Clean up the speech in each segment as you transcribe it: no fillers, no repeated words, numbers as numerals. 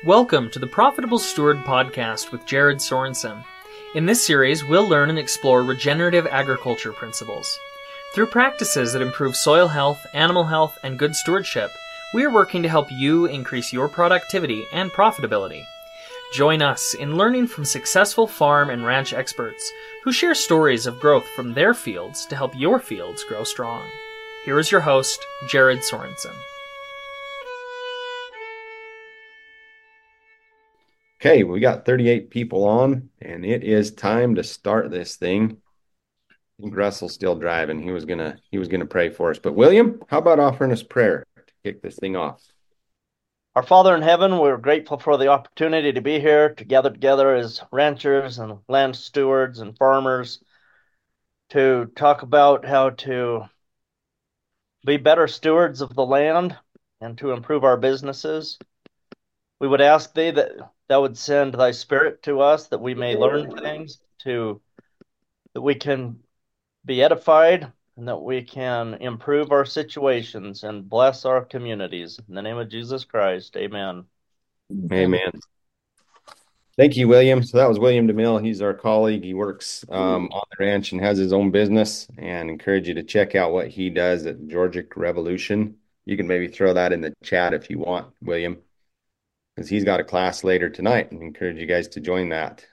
Welcome to the Profitable Steward podcast with Jared Sorensen. In this series, we'll learn and explore regenerative agriculture principles. Through practices that improve soil health, animal health, and good stewardship, we are working to help you increase your productivity and profitability. Join us in learning from successful farm and ranch experts who share stories of growth from their fields to help your fields grow strong. Here is your host, Jared Sorensen. Okay, we got 38 people on, and it is time to start this thing. I think Russell's still driving. He was gonna pray for us. But William, how about offering us prayer to kick this thing off? Our Father in heaven, we're grateful for the opportunity to be here to gather together as ranchers and land stewards and farmers to talk about how to be better stewards of the land and to improve our businesses. We would ask thee that thou would send thy spirit to us, that we may learn things, that we can be edified, and that we can improve our situations and bless our communities. In the name of Jesus Christ, amen. Amen. Thank you, William. So that was William DeMille. He's our colleague. He works on the ranch and has his own business, and encourage you to check out what he does at Georgic Revolution. You can maybe throw that in the chat if you want, William, because he's got a class later tonight, and encourage you guys to join that.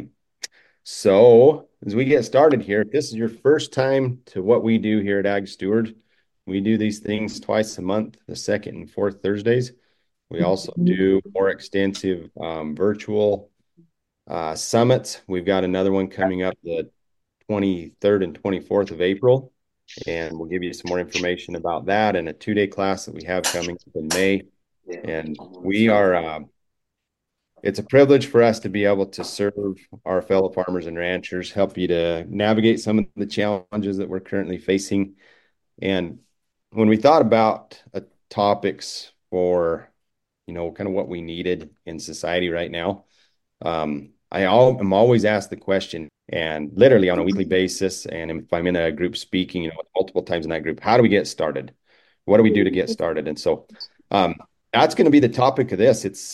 So as we get started here, if this is your first time to what we do here at Ag Steward, we do these things twice a month, the second and fourth Thursdays. We also do more extensive virtual summits. We've got another one coming up the 23rd and 24th of April, and we'll give you some more information about that, and a 2-day class that we have coming up in May. And we are it's a privilege for us to be able to serve our fellow farmers and ranchers, help you to navigate some of the challenges that we're currently facing. And when we thought about topics for, kind of what we needed in society right now, I'm always asked the question, and literally on a weekly basis, and if I'm in a group speaking, multiple times in that group, how do we get started? What do we do to get started? And so that's going to be the topic of this. It's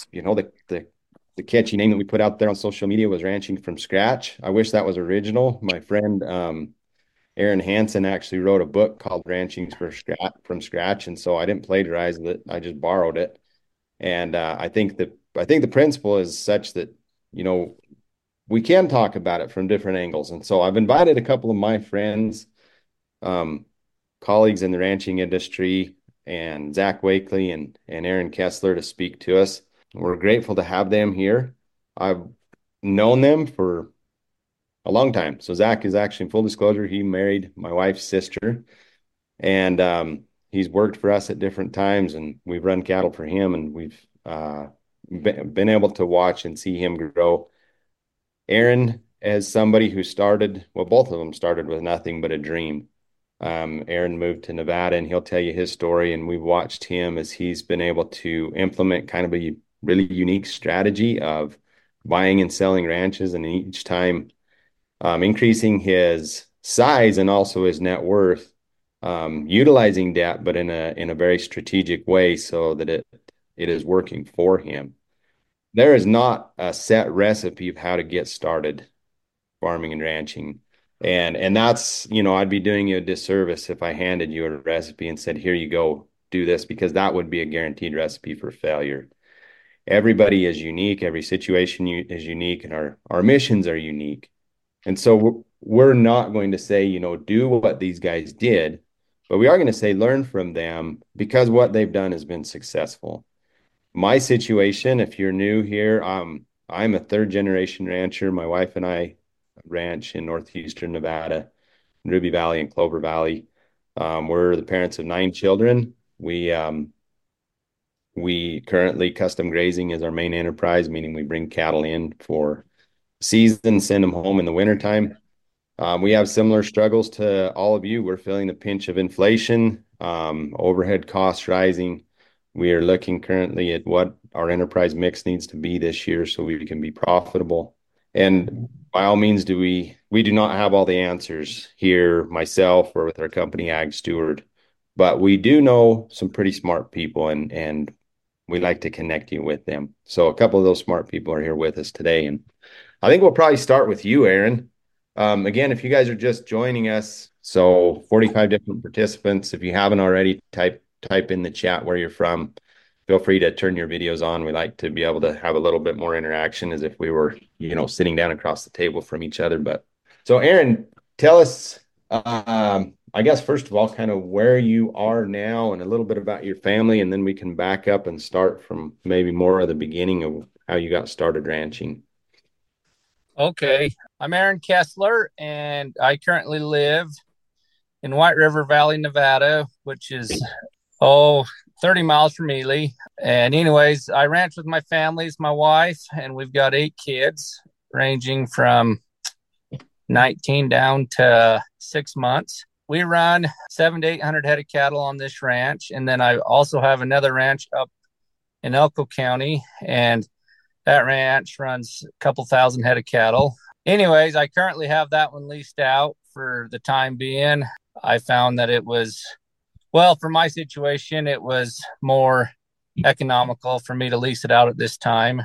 the catchy name that we put out there on social media was Ranching from Scratch. I wish that was original. My friend Aaron Hansen actually wrote a book called Ranching from Scratch, and so I didn't plagiarize it. I just borrowed it. And I think the principle is such that we can talk about it from different angles. And so I've invited a couple of my friends, colleagues in the ranching industry, and Zach Wakely and Aaron Kessler to speak to us. We're grateful to have them here. I've known them for a long time. So Zach is actually, in full disclosure, he married my wife's sister, and he's worked for us at different times, and we've run cattle for him, and we've been able to watch and see him grow. Aaron, as somebody who both of them started with nothing but a dream. Aaron moved to Nevada, and he'll tell you his story, and we've watched him as he's been able to implement kind of a really unique strategy of buying and selling ranches, and each time increasing his size and also his net worth, utilizing debt, but in a very strategic way so that it is working for him. There is not a set recipe of how to get started farming and ranching. And that's, I'd be doing you a disservice if I handed you a recipe and said, here you go, do this, because that would be a guaranteed recipe for failure. Everybody is unique. Every situation is unique, and our missions are unique. And so we're not going to say, do what these guys did, but we are going to say, learn from them, because what they've done has been successful. My situation, if you're new here, I'm a third generation rancher. My wife and I ranch in northeastern Nevada, Ruby Valley and Clover Valley. We're the parents of 9 children. We currently, custom grazing is our main enterprise, meaning we bring cattle in for season, send them home in the wintertime. We have similar struggles to all of you. We're feeling the pinch of inflation, overhead costs rising. We are looking currently at what our enterprise mix needs to be this year so we can be profitable. And by all means, we do not have all the answers here, myself or with our company Ag Steward, but we do know some pretty smart people, and we like to connect you with them. So a couple of those smart people are here with us today. And I think we'll probably start with you, Aaron. Again, if you guys are just joining us, so 45 different participants. If you haven't already, type in the chat where you're from. Feel free to turn your videos on. We like to be able to have a little bit more interaction as if we were, sitting down across the table from each other. But so Aaron, tell us, I guess, first of all, kind of where you are now and a little bit about your family, and then we can back up and start from maybe more of the beginning of how you got started ranching. Okay. I'm Aaron Kessler, and I currently live in White River Valley, Nevada, which is, 30 miles from Ely. And anyways, I ranch with my family, it's my wife, and we've got 8 kids ranging from 19 down to 6 months. We run 700 to 800 head of cattle on this ranch. And then I also have another ranch up in Elko County, and that ranch runs a couple thousand head of cattle. Anyways, I currently have that one leased out for the time being. I found that it was, well, for my situation, it was more economical for me to lease it out at this time.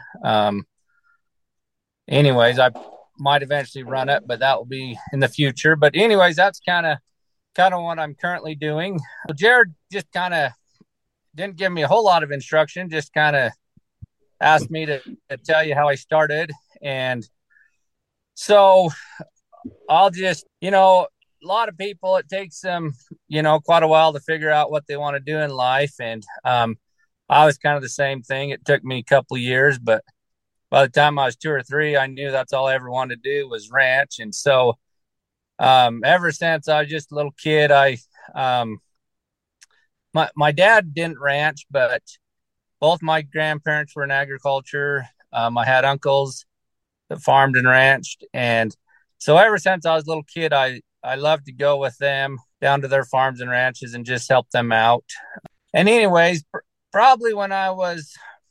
Anyways, I might eventually run it, but that will be in the future. But anyways, that's kind of what I'm currently doing. So Jared just kind of didn't give me a whole lot of instruction, just kind of asked me to tell you how I started. And so I'll just, a lot of people, it takes them, quite a while to figure out what they want to do in life. And I was kind of the same thing. It took me a couple of years, but by the time I was 2 or 3, I knew that's all I ever wanted to do was ranch. And so ever since I was just a little kid, my dad didn't ranch, but both my grandparents were in agriculture. I had uncles that farmed and ranched. And so ever since I was a little kid, I loved to go with them down to their farms and ranches and just help them out. And anyways, probably when I was,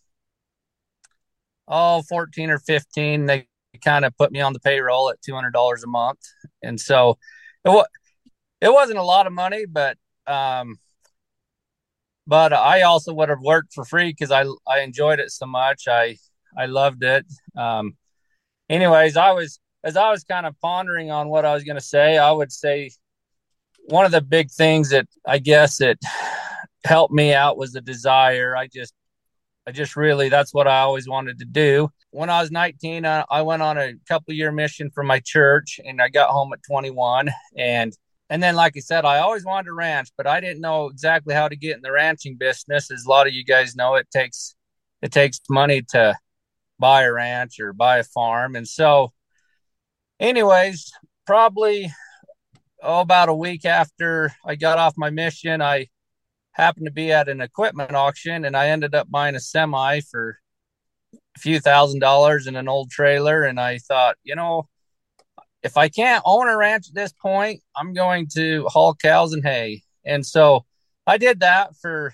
14 or 15, they kind of put me on the payroll at $200 a month. And so it wasn't a lot of money, but I also would have worked for free because I enjoyed it so much. I loved it. Anyways, as I was kind of pondering on what I was going to say, I would say one of the big things that I guess it helped me out was the desire. I just really, that's what I always wanted to do. When I was 19, I went on a couple-year mission for my church, and I got home at 21. And then, like I said, I always wanted to ranch, but I didn't know exactly how to get in the ranching business. As a lot of you guys know, it takes money to buy a ranch or buy a farm. And so anyways, probably about a week after I got off my mission, I happened to be at an equipment auction, and I ended up buying a semi for a few $1,000s and an old trailer. And I thought, if I can't own a ranch at this point, I'm going to haul cows and hay. And so I did that for,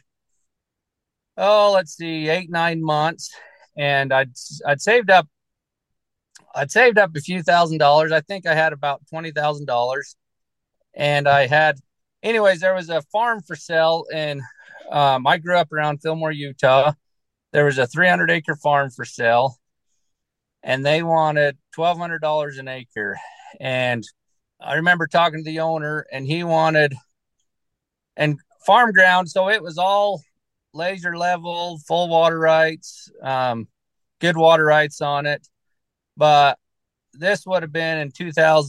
8-9 months. And I'd saved up a few $1,000s. I think I had about $20,000. And there was a farm for sale. And I grew up around Fillmore, Utah. There was a 300-acre farm for sale, and they wanted $1,200 an acre. And I remember talking to the owner, and he wanted, and farm ground, so it was all laser level, full water rights, good water rights on it. But this would have been in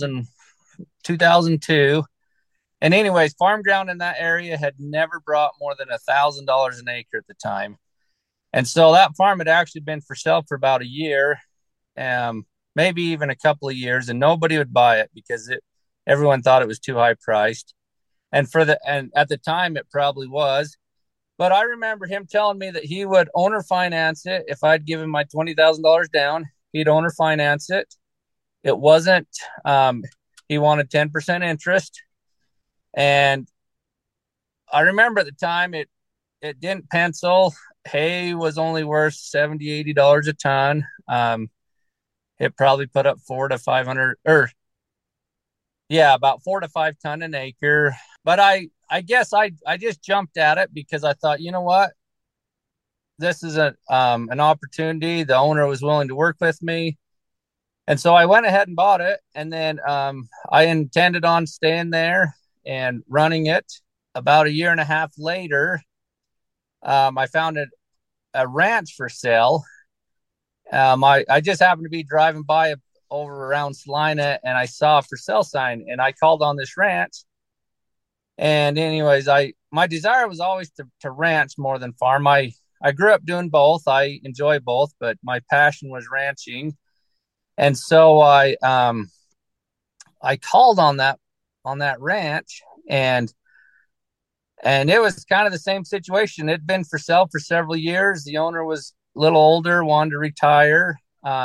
2002. And anyways, farm ground in that area had never brought more than $1,000 an acre at the time. And so that farm had actually been for sale for about a year, maybe even a couple of years, and nobody would buy it because everyone thought it was too high priced. And at the time it probably was. But I remember him telling me that he would owner finance it. If I'd give him my $20,000 down, he'd owner finance it. It wasn't, he wanted 10% interest. And I remember at the time it didn't pencil. Hay was only worth $70, $80 a ton. It probably put up 400 to 500, about 4 to 5 ton an acre. But I guess I just jumped at it because I thought, you know what? this is an opportunity. The owner was willing to work with me. And so I went ahead and bought it. And then I intended on staying there and running it. About a year and a half later, I found a ranch for sale. I just happened to be driving by over around Salina, and I saw a for sale sign, and I called on this ranch. And anyways, my desire was always to ranch more than farm. I grew up doing both. I enjoy both, but my passion was ranching. And so I called on that ranch, and it was kind of the same situation. It'd been for sale for several years. The owner was a little older, wanted to retire.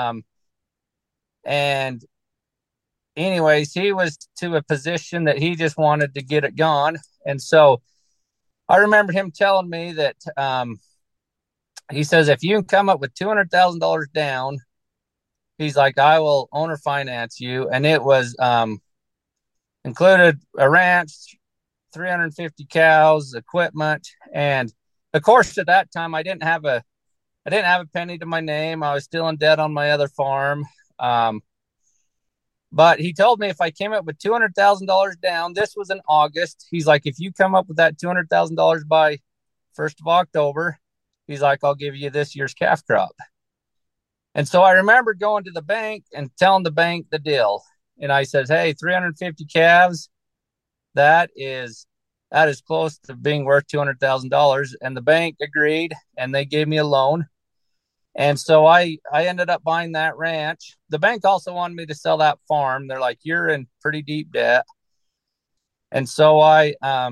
And anyways, he was to a position that he just wanted to get it gone. And so I remember him telling me that he says, if you can come up with $200,000 down, he's like, I will owner finance you. And it was included a ranch, 350 cows, equipment. And of course, at that time, I didn't have a penny to my name. I was still in debt on my other farm. But he told me if I came up with $200,000 down, this was in August. He's like, if you come up with that $200,000 by 1st of October, he's like, I'll give you this year's calf crop. And so I remember going to the bank and telling the bank the deal. And I said, hey, 350 calves, that is close to being worth $200,000. And the bank agreed, and they gave me a loan. And so I ended up buying that ranch. The bank also wanted me to sell that farm. They're like, you're in pretty deep debt. And so I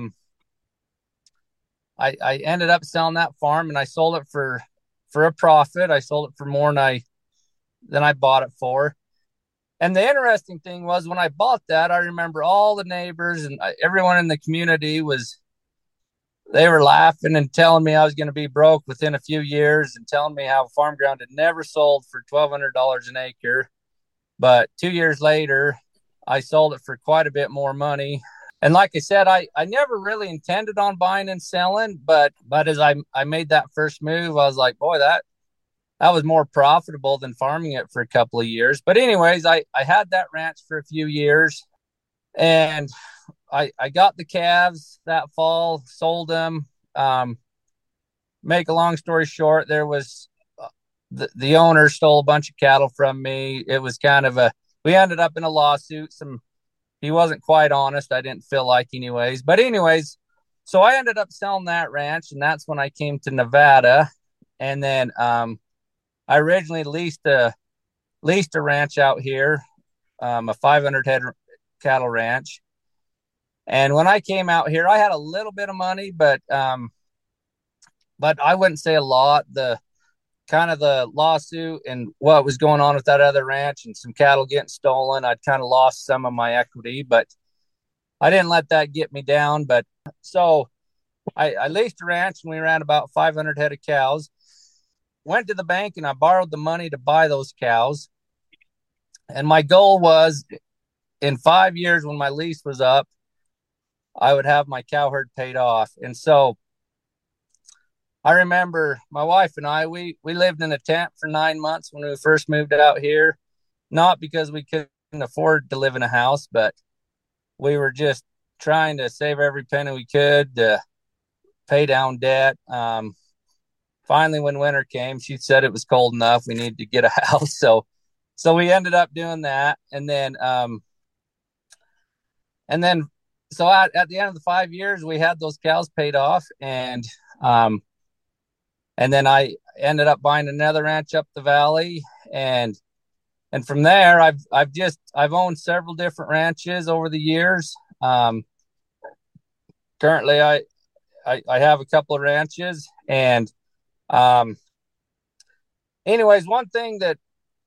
ended up selling that farm, and I sold it for a profit. I sold it for more than I bought it for. And the interesting thing was, when I bought that, I remember all the neighbors and everyone in the community they were laughing and telling me I was going to be broke within a few years, and telling me how farm ground had never sold for $1,200 an acre. But 2 years later, I sold it for quite a bit more money. And like I said, I never really intended on buying and selling, but as I made that first move, I was like, boy, that was more profitable than farming it for a couple of years. But anyways, I had that ranch for a few years, and I got the calves that fall, sold them. Make a long story short, there was the owner stole a bunch of cattle from me. It was kind of we ended up in a lawsuit. He wasn't quite honest. I didn't feel like anyways. But anyways, so I ended up selling that ranch, and that's when I came to Nevada. And then I originally leased a ranch out here, a 500 head cattle ranch. And when I came out here, I had a little bit of money, but I wouldn't say a lot. The lawsuit and what was going on with that other ranch and some cattle getting stolen, I'd kind of lost some of my equity, but I didn't let that get me down. But so I leased a ranch, and we ran about 500 head of cows. Went to the bank, and I borrowed the money to buy those cows. And my goal was, in 5 years, when my lease was up, I would have my cow herd paid off. And so I remember my wife and I, we lived in a tent for 9 months when we first moved out here, not because we couldn't afford to live in a house, but we were just trying to save every penny we could to pay down debt. Finally, when winter came, she said it was cold enough, we needed to get a house. So we ended up doing that. And then so at the end of the 5 years, we had those cows paid off. And then I ended up buying another ranch up the valley. And from there, I've owned several different ranches over the years. Currently I have a couple of ranches. And anyways, one thing that,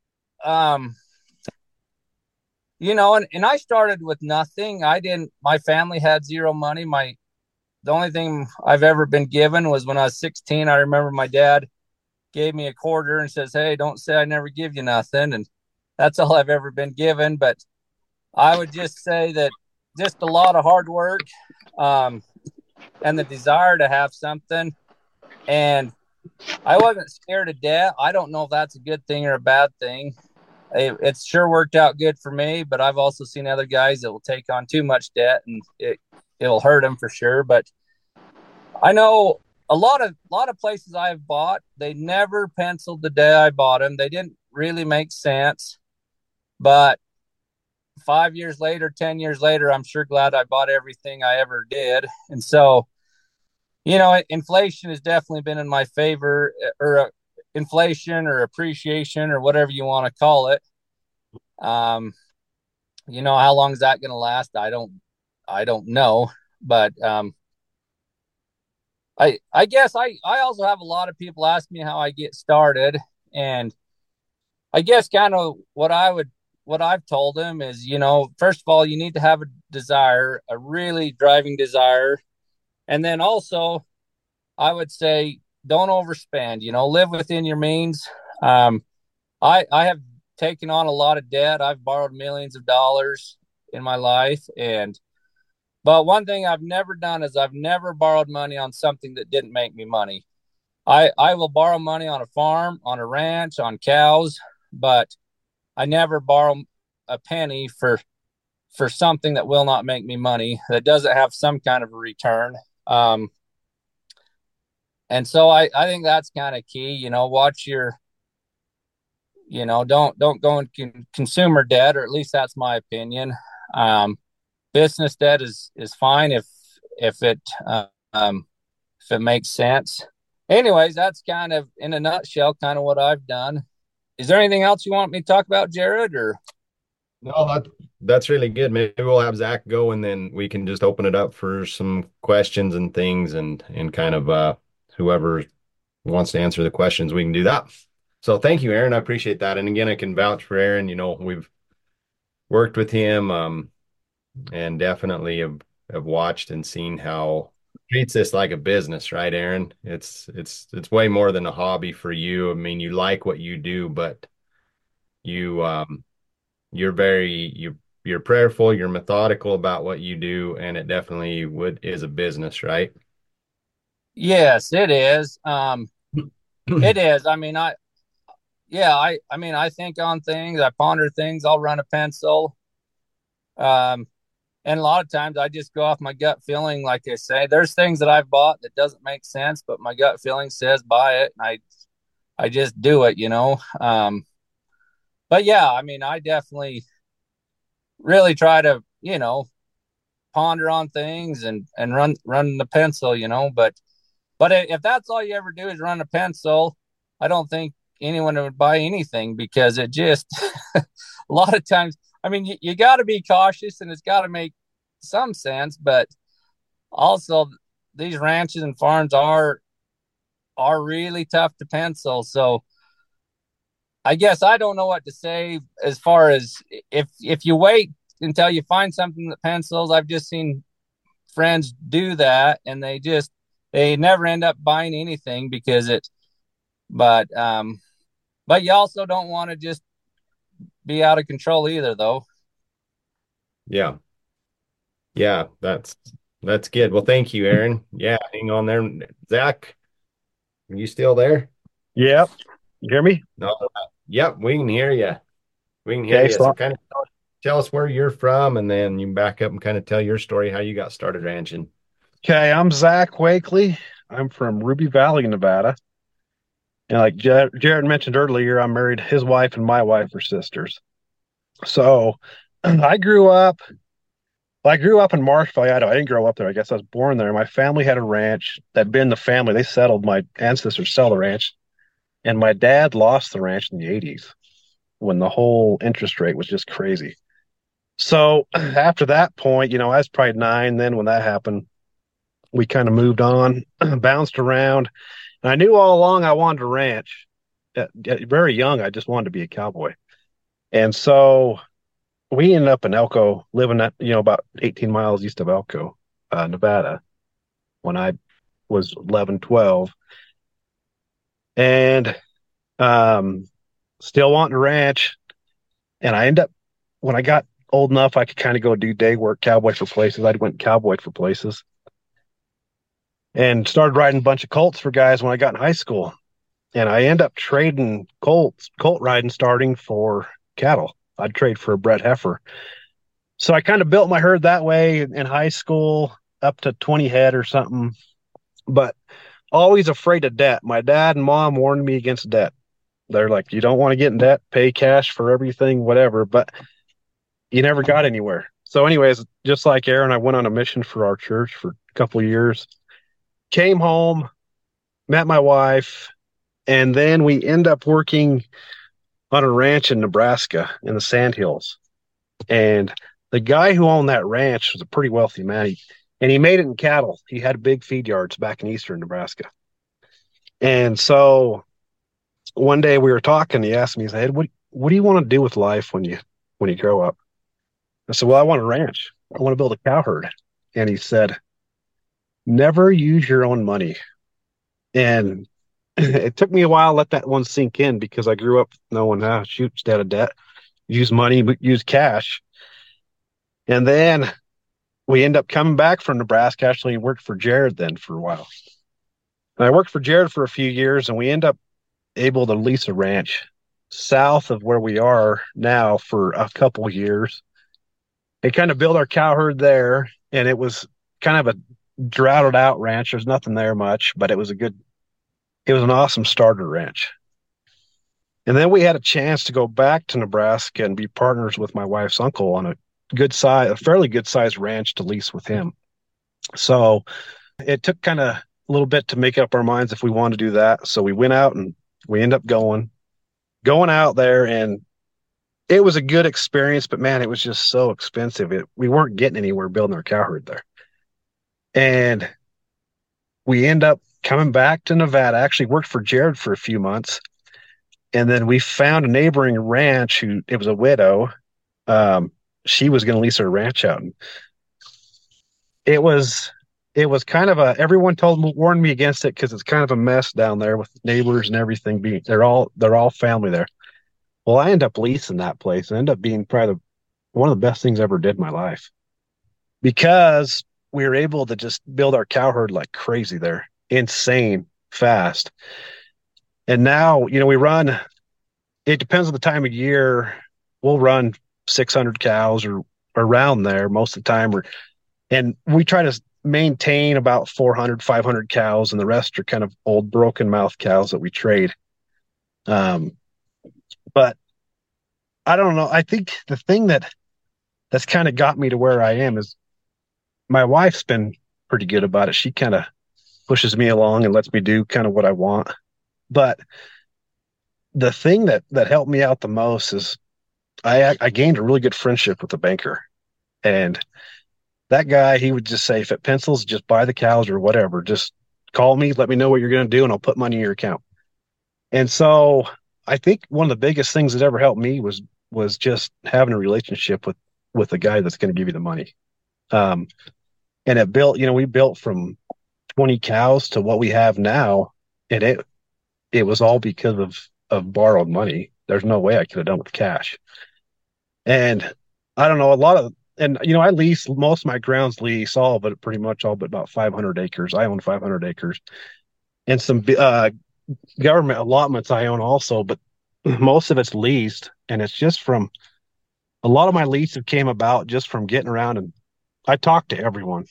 and I started with nothing. My family had zero money. The only thing I've ever been given was when I was 16. I remember my dad gave me a quarter and says, hey, don't say I never give you nothing. And that's all I've ever been given. But I would just say that just a lot of hard work, and the desire to have something. And I wasn't scared of debt. I don't know if that's a good thing or a bad thing. It's sure worked out good for me, but I've also seen other guys that will take on too much debt and it'll hurt them for sure. But I know a lot of places I've bought, they never penciled the day I bought them. They didn't really make sense. But 5 years later, 10 years later, I'm sure glad I bought everything I ever did. And so, inflation has definitely been in my favor, or inflation or appreciation or whatever you want to call it. How long is that going to last? I don't know, but I guess I also have a lot of people ask me how I get started, and I guess kind of what I've told them is, first of all, you need to have a desire, a really driving desire, and then also I would say don't overspend. Live within your means. I have taken on a lot of debt. I've borrowed millions of dollars in my life, but one thing I've never done is I've never borrowed money on something that didn't make me money. I will borrow money on a farm, on a ranch, on cows, but I never borrow a penny for something that will not make me money, that doesn't have some kind of a return. And so I think that's kind of key. Watch your, don't go in consumer debt, or at least that's my opinion. Business debt is fine if it makes sense. Anyways, that's kind of in a nutshell kind of what I've done. Is there anything else you want me to talk about, Jared? Or No, that's really good. Maybe we'll have Zach go and then we can just open it up for some questions and things and kind of whoever wants to answer the questions, we can do that. So thank you, Aaron. I appreciate that. And again, I can vouch for Aaron. We've worked with him and definitely have watched and seen how he treats this like a business, right, Aaron? It's way more than a hobby for you. I mean, you like what you do, but you you're prayerful, you're methodical about what you do, and it definitely is a business, right? yes, it is. It is. I mean, I think on things, I ponder things, I'll run a pencil. And a lot of times I just go off my gut feeling. Like I say, there's things that I've bought that doesn't make sense, but my gut feeling says buy it, and I just do it. But yeah, I mean, I definitely really try to ponder on things and run the pencil. But if that's all you ever do is run a pencil, I don't think anyone would buy anything, because it just a lot of times. I mean, you got to be cautious, and it's got to make some sense, but also these ranches and farms are really tough to pencil. So I guess I don't know what to say as far as if you wait until you find something that pencils. I've just seen friends do that, and they never end up buying anything because but you also don't want to just be out of control either, though. Yeah. Yeah, that's good. Well, thank you, Aaron. Yeah, hang on there. Zach, are you still there? Yep. You hear me? No. Yep, we can hear you. We can hear Okay, you. so So kind of tell us where you're from, and then you can back up and kind of tell your story, how you got started ranching. okay, I'm Zach Wakely. I'm from Ruby Valley, Nevada. And like Jared mentioned earlier, I'm married. His wife and my wife are sisters. So I grew up in Marshall, Idaho. I didn't grow up there. I guess I was born there. My family had a ranch. That'd been the family. They settled. My ancestors sell the ranch. And my dad lost the ranch in the 80s when the whole interest rate was just crazy. So after that point, I was probably 9 then when that happened. We kind of moved on, bounced around. And I knew all along I wanted to ranch. Very young, I just wanted to be a cowboy. And so we ended up in Elko, living at, about 18 miles east of Elko, Nevada, when I was 11, 12. And still wanting to ranch. And I ended up, when I got old enough, I could kind of go do day work, cowboy for places. I went cowboy for places. and started riding a bunch of colts for guys when I got in high school. And I end up trading colt riding, starting for cattle. I'd trade for a bred heifer. So I kind of built my herd that way in high school, up to 20 head or something, but always afraid of debt. My dad and mom warned me against debt. They're like, you don't want to get in debt, pay cash for everything, whatever, but you never got anywhere. So anyways, just like Aaron, I went on a mission for our church for a couple of years, came home, met my wife, and then we end up working on a ranch in Nebraska in the Sandhills. And the guy who owned that ranch was a pretty wealthy man. And he made it in cattle. He had big feed yards back in eastern Nebraska. And so one day we were talking, he asked me, he said, what do you want to do with life when you grow up? I said, well, I want a ranch. I want to build a cow herd. And he said, never use your own money. And it took me a while to let that one sink in, because I grew up knowing, shoot, stay out of debt, use money, use cash. And then we end up coming back from Nebraska. Actually, worked for Jared then for a while. And I worked for Jared for a few years, and we end up able to lease a ranch south of where we are now for a couple of years. And kind of built our cow herd there, and it was kind of a droughted out ranch. There's nothing there much, but it was an awesome starter ranch. And then we had a chance to go back to Nebraska and be partners with my wife's uncle on a fairly good sized ranch to lease with him. So it took kind of a little bit to make up our minds if we wanted to do that. So we went out and we ended up going out there, and it was a good experience, but man, it was just so expensive. We weren't getting anywhere building our cow herd there. And we end up coming back to Nevada. I actually worked for Jared for a few months. And then we found a neighboring ranch it was a widow. She was going to lease her ranch out. And it was kind of everyone warned me against it, because it's kind of a mess down there with neighbors and everything. They're all family there. Well, I ended up leasing that place and ended up being probably one of the best things I ever did in my life, because we were able to just build our cow herd like crazy there, insane fast. And now, we run, it depends on the time of year. We'll run 600 cows or around there most of the time. And we try to maintain about 400, 500 cows, and the rest are kind of old broken mouth cows that we trade. But I don't know. I think the thing that's kind of got me to where I am is my wife's been pretty good about it. She kind of pushes me along and lets me do kind of what I want. But the thing that helped me out the most is I gained a really good friendship with the banker. And that guy, he would just say, if it pencils, just buy the cows or whatever. Just call me, let me know what you're going to do, and I'll put money in your account. And so I think one of the biggest things that ever helped me was just having a relationship with the guy that's going to give you the money. And it built, we built from 20 cows to what we have now. And it was all because of borrowed money. There's no way I could have done with cash. And I don't know, I lease most of my grounds, pretty much all but about 500 acres. I own 500 acres, and some government allotments I own also, but most of it's leased. And it's just from a lot of my leases came about just from getting around, and I talk to everyone.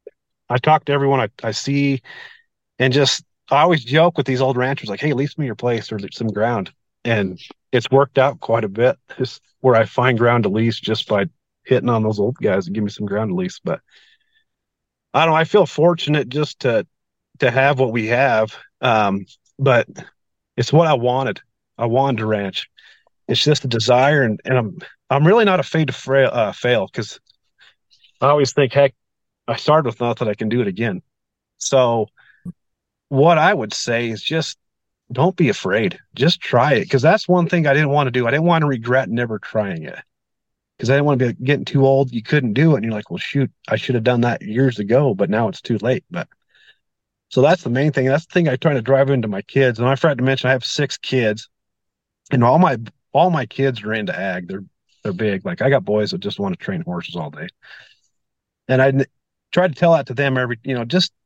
I see, and just, I always joke with these old ranchers, like, hey, lease me your place or some ground. And it's worked out quite a bit. It's where I find ground to lease just by hitting on those old guys and give me some ground to lease. But I don't know, I feel fortunate just to have what we have. But it's what I wanted. I wanted to ranch. It's just a desire, and I'm really not afraid to fail, because I always think, heck, I started with nothing, I can do it again. So what I would say is just don't be afraid. Just try it, because that's one thing I didn't want to do. I didn't want to regret never trying it, because I didn't want to be getting too old. You couldn't do it, and you're like, well, shoot, I should have done that years ago, but now it's too late. But so that's the main thing. That's the thing I try to drive into my kids. And I forgot to mention I have 6 kids, and all my kids are into ag. They're big. Like, I got boys that just want to train horses all day, and I try to tell that to them just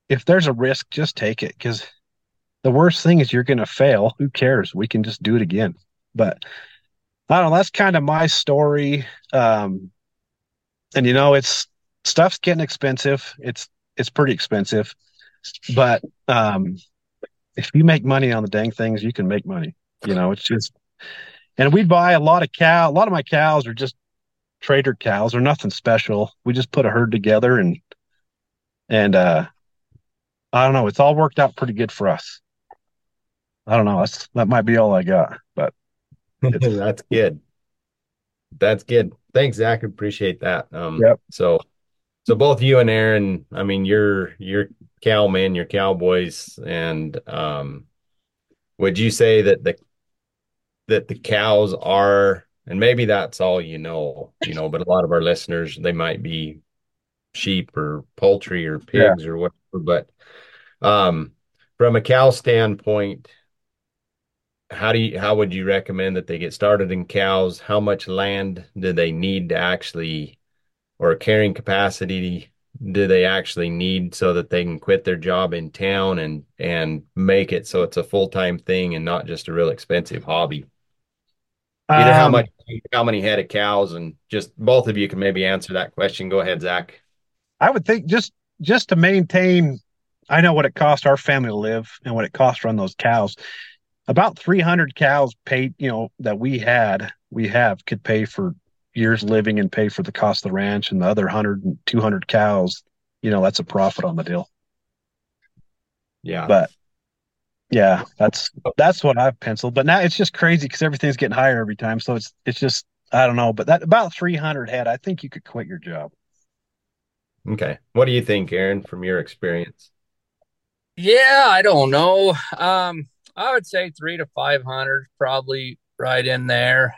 if there's a risk, just take it, because the worst thing is you're going to fail. Who cares? We can just do it again. But I don't know. That's kind of my story. And it's stuff's getting expensive. It's pretty expensive, but if you make money on the dang things, you can make money. It's just, and we buy a lot of cow. A lot of my cows are just trader cows. They're nothing special. We just put a herd together and I don't know. It's all worked out pretty good for us. I don't know. That might be all I got, but That's good. That's good. Thanks, Zach. Appreciate that. yep. So both you and Aaron, I mean, you're cowmen, you're cowboys, and would you say that the cows are, and maybe that's all but a lot of our listeners, they might be sheep or poultry or Yeah. pigs or whatever, but from a cow standpoint, how would you recommend that they get started in cows? How much land do they need to actually, or carrying capacity do they actually need so that they can quit their job in town and make it so it's a full-time thing and not just a real expensive hobby? Either how many head of cows, and just both of you can maybe answer that question. Go ahead, Zach. I would think just to maintain. I know what it cost our family to live and what it costs to run those cows. About 300 cows paid, that we have could pay for years living and pay for the cost of the ranch, and the other 100 and 200 cows, that's a profit on the deal. Yeah. But yeah, that's what I've penciled. But now it's just crazy because everything's getting higher every time. So it's just, I don't know, but that about 300 head, I think you could quit your job. Okay. What do you think, Aaron, from your experience? Yeah, I don't know. I would say 300 to 500, probably right in there.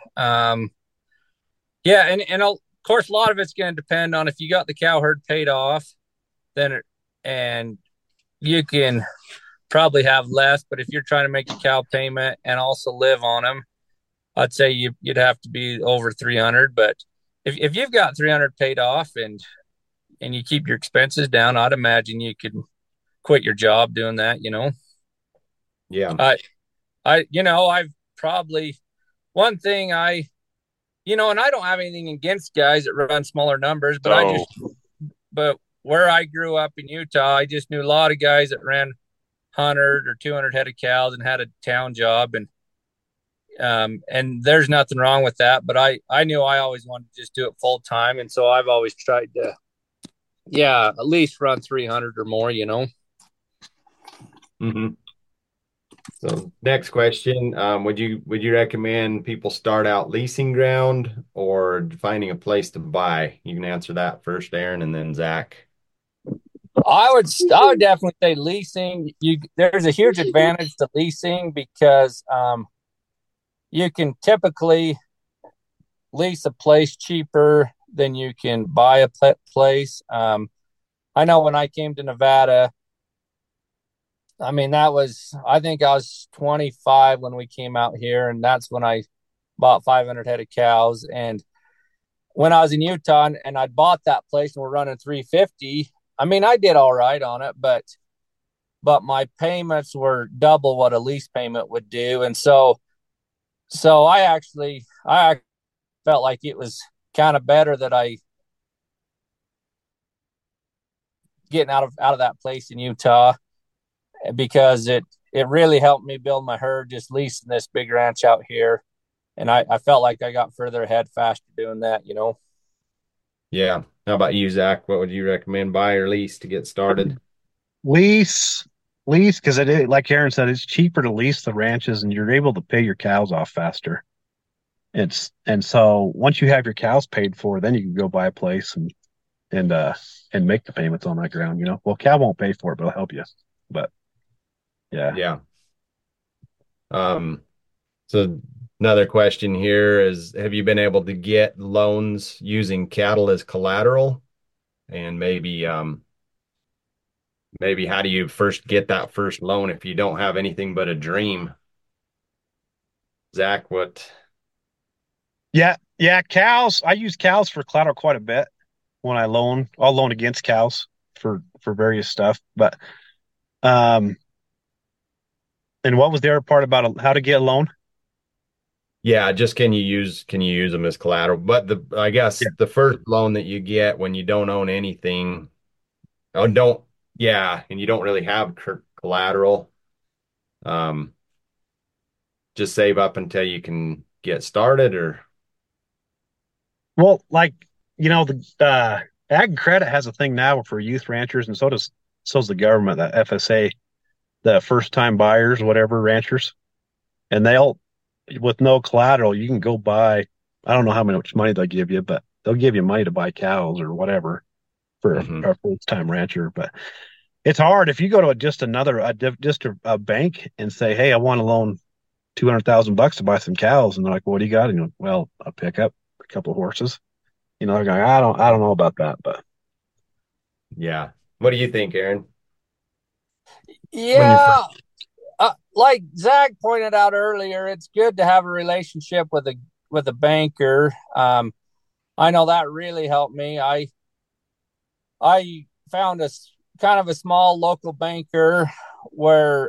Yeah, and of course, a lot of it's going to depend on if you got the cow herd paid off, and you can probably have less. But if you're trying to make a cow payment and also live on them, I'd say you'd have to be over 300. But if you've got 300 paid off and you keep your expenses down, I'd imagine you could quit your job doing that. Yeah. I've probably one thing and I don't have anything against guys that run smaller numbers, but but where I grew up in Utah, I just knew a lot of guys that ran 100 or 200 head of cows and had a town job. And there's nothing wrong with that, but I knew I always wanted to just do it full time. And so I've always tried to, at least run 300 or more, Mm-hmm. So next question, would you recommend people start out leasing ground or finding a place to buy? You can answer that first, Aaron, and then Zach. I would definitely say leasing. There's a huge advantage to leasing because you can typically lease a place cheaper than you can buy a place. I know when I came to Nevada, I mean, I think I was 25 when we came out here, and that's when I bought 500 head of cows. And when I was in Utah and I bought that place and we're running 350, I mean, I did all right on it, but my payments were double what a lease payment would do. And so I felt like it was kind of better that I getting out of that place in Utah, because it really helped me build my herd just leasing this big ranch out here. And I felt like I got further ahead faster doing that, Yeah. How about you, Zach? What would you recommend, buy or lease to get started? Lease, because like Aaron said, it's cheaper to lease the ranches, and you're able to pay your cows off faster. And so once you have your cows paid for, then you can go buy a place and make the payments on that ground. Well, cow won't pay for it, but it'll help you. But yeah. Yeah. So another question here is, have you been able to get loans using cattle as collateral? And maybe how do you first get that first loan if you don't have anything but a dream? Zach, what? Yeah, cows. I use cows for collateral quite a bit when I'll loan against cows. for various stuff. But and what was the other part about how to get a loan? Yeah, just can you use them as collateral? But I guess Yeah. the first loan that you get when you don't own anything, oh, don't yeah, and you don't really have collateral, um, just save up until you can get started, or Well, like the Ag Credit has a thing now for youth ranchers, and so's the government, the FSA, the first time buyers, whatever ranchers, and they'll with no collateral, you can go buy. I don't know how much money they'll give you, but they'll give you money to buy cows or whatever for Mhm. a full time rancher. But it's hard if you go to a bank and say, "Hey, I want to loan $200,000 to buy some cows," and they're like, "What do you got?" And you're like, "Well, a pickup, a couple of horses." They're going, "I don't know about that," but Yeah. What do you think, Aaron? When you Yeah, like Zach pointed out earlier, it's good to have a relationship with a banker. I know that really helped me. I found kind of a small local banker where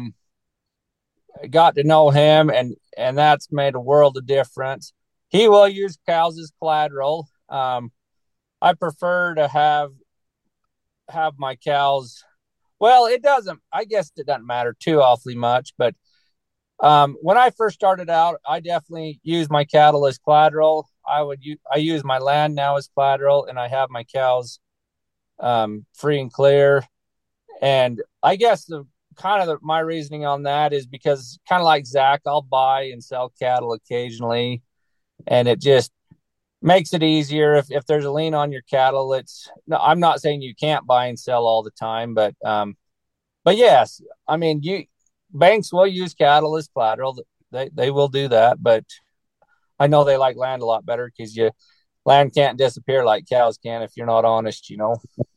I got to know him, and that's made a world of difference. He will use cows as collateral. I prefer to have my cows. Well, it doesn't. I guess it doesn't matter too awfully much, but when I first started out, I definitely used my cattle as collateral. I use my land now as collateral, and I have my cows free and clear. And I guess my reasoning on that is because kind of like Zach, I'll buy and sell cattle occasionally, and it just makes it easier if there's a lien on your cattle. It's no, I'm not saying you can't buy and sell all the time, but yes, I mean banks will use cattle as collateral. They will do that, but I know they like land a lot better because land can't disappear like cows can if you're not honest.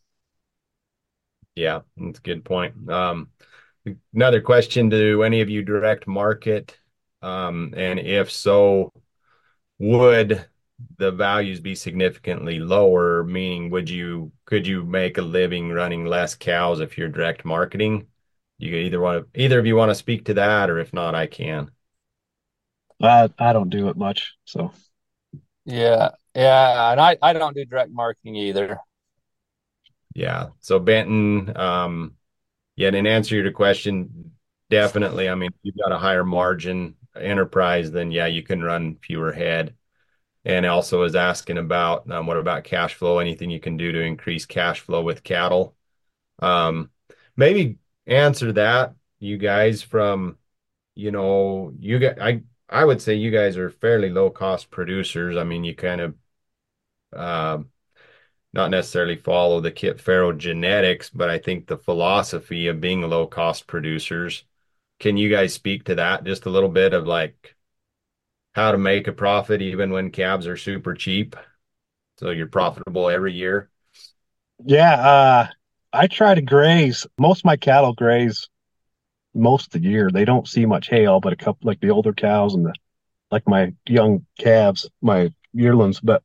Yeah, that's a good point. Another question: do any of you direct market? And if so, would the values be significantly lower? Meaning, could you make a living running less cows if you're direct marketing? You either of you want to speak to that, or if not, I can. I don't do it much. So Yeah, and I don't do direct marketing either. Yeah. So Benton, yeah, and in answer to your question, definitely. I mean, if you've got a higher margin enterprise, then yeah, you can run fewer head. And also is asking about what about cash flow? Anything you can do to increase cash flow with cattle? Maybe answer that, you guys, from you guys. I would say you guys are fairly low cost producers. I mean, you kind of uh, not necessarily follow the Kit Farrow genetics, but I think the philosophy of being low cost producers. Can you guys speak to that just a little bit of like how to make a profit even when calves are super cheap? So you're profitable every year. yeah, I try to graze. Most of my cattle graze most of the year. They don't see much hail, but a couple like the older cows and like my young calves, my yearlings. But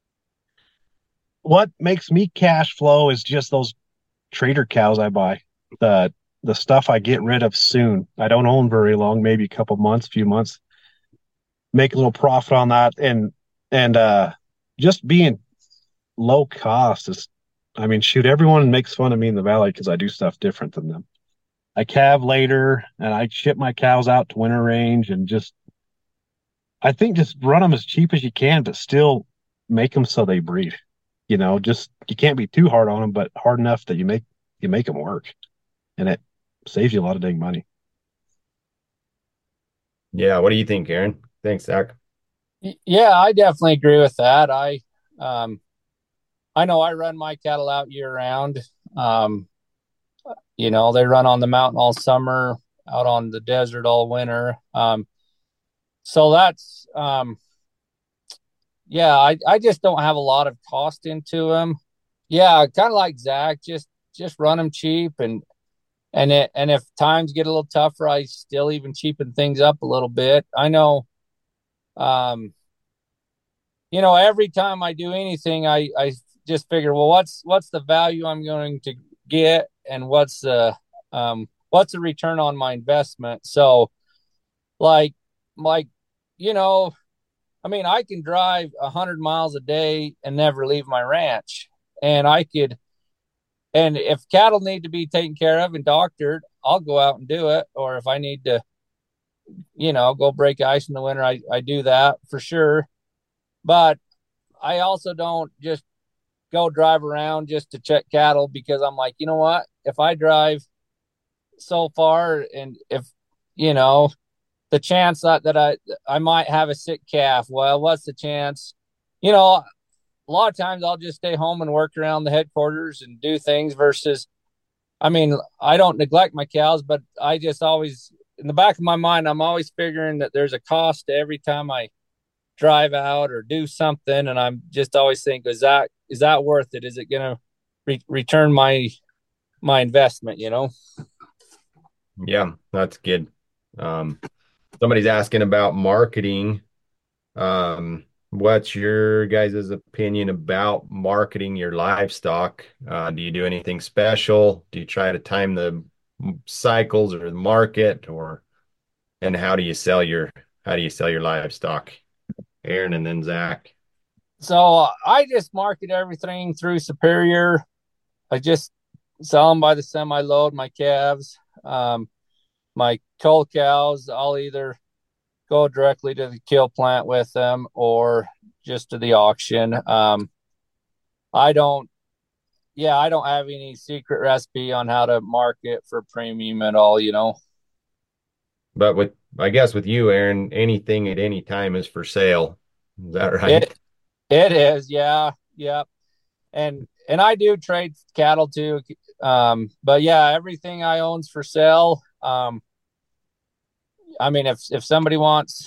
what makes me cash flow is just those trader cows I buy. The the stuff I get rid of soon. I don't own very long, maybe a couple months, few months. Make a little profit on that, and just being low cost is. I mean, shoot, everyone makes fun of me in the valley because I do stuff different than them. I calve later, and I ship my cows out to winter range, and I think just run them as cheap as you can, but still make them so they breed. Just you can't be too hard on them, but hard enough that you make them work, and it saves you a lot of dang money. Yeah. What do you think, Aaron? Thanks, Zach. Yeah, I definitely agree with that. Um, I know I run my cattle out year round. Um, they run on the mountain all summer, out on the desert all winter. So that's yeah, I just don't have a lot of cost into them. Yeah, kind of like Zach, just run them cheap and if times get a little tougher, I still even cheapen things up a little bit. I know, um, every time I do anything, I just figure, well, what's the value I'm going to get, and what's the return on my investment? So, like, you know, I mean, I can drive 100 miles a day and never leave my ranch, and and if cattle need to be taken care of and doctored, I'll go out and do it. Or if I need to, go break ice in the winter, I do that for sure. But I also don't just go drive around just to check cattle, because I'm like, you know what? If I drive so far, and if, the chance that I might have a sick calf, well, what's the chance? A lot of times I'll just stay home and work around the headquarters and do things versus, I mean, I don't neglect my cows, but I just always, in the back of my mind, I'm always figuring that there's a cost to every time I drive out or do something. And I'm just always think, is that worth it? Is it going to return my investment, Yeah, that's good. Somebody's asking about marketing. What's your guys' opinion about marketing your livestock? Do you do anything special? Do you try to time the cycles or the market, and how do you sell your livestock? Aaron and then Zach. So I just market everything through Superior. I just sell them by the semi-load, my calves. My cull cows, I'll either go directly to the kill plant with them or just to the auction. I don't have any secret recipe on how to market for premium at all, But I guess with you, Aaron, anything at any time is for sale. Is that right? It is, yeah. Yep. And I do trade cattle too. But yeah, everything I own's for sale. I mean, if somebody wants,